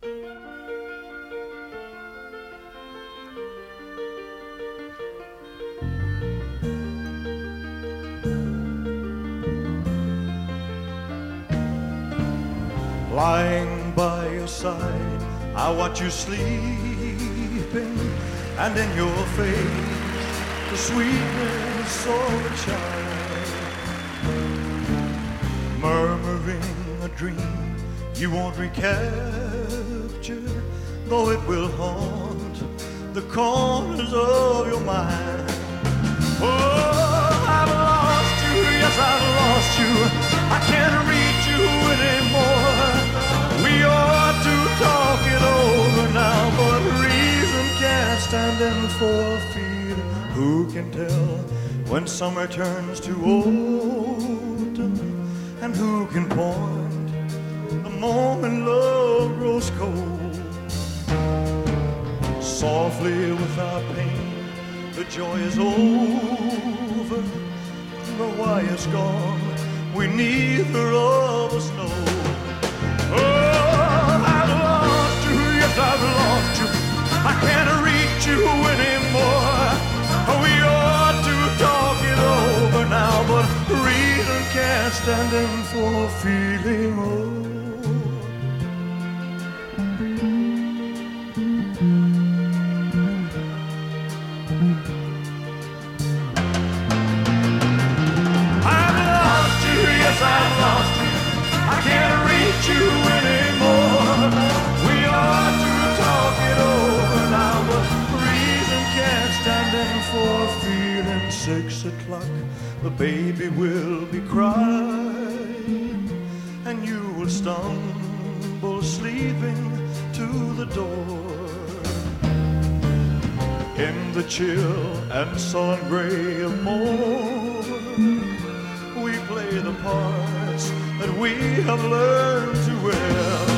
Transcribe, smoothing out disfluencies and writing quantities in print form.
Lying by your side, I watch you sleeping, and in your face, the sweetness of a child. Murmuring a dream you won't recapture, though it will haunt the corners of your mind. Oh, I've lost you, yes, I've lost you. I can't reach you anymore. We ought to talk it over now, but reason can't stand in for feeling. Who can tell when summer turns to autumn? And who can point the moment love grows cold? Softly without pain, the joy is over. But why it's gone, we neither of us know. Oh, I've lost you, yes, I've lost you. I can't reach you anymore. We ought to talk it over now, but reason can't stand in for feeling old. I've lost you, I can't reach you anymore. We ought to talk it over now, but reason can't stand in for feeling. 6 o'clock, the baby will be crying, and you will stumble sleeping to the door. In the chill and sullen gray of morn, we play the parts that we have learned to wear.